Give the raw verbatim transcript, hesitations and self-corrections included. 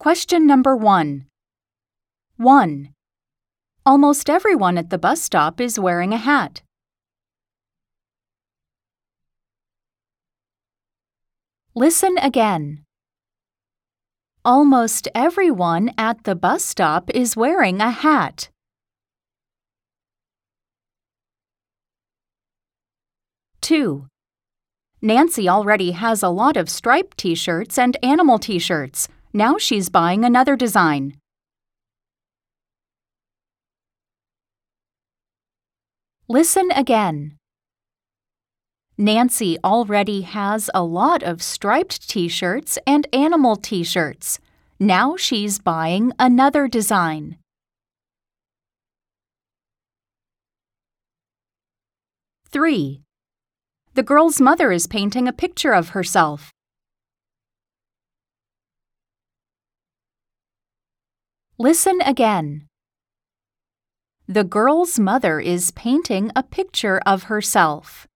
Question number one. one. Almost everyone at the bus stop is wearing a hat. Listen again. Almost everyone at the bus stop is wearing a hat. two. Nancy already has a lot of striped t-shirts and animal t-shirts. Now she's buying another design. Listen again. Nancy already has a lot of striped t-shirts and animal t-shirts. Now she's buying another design. three. The girl's mother is painting a picture of herself. Listen again. The girl's mother is painting a picture of herself.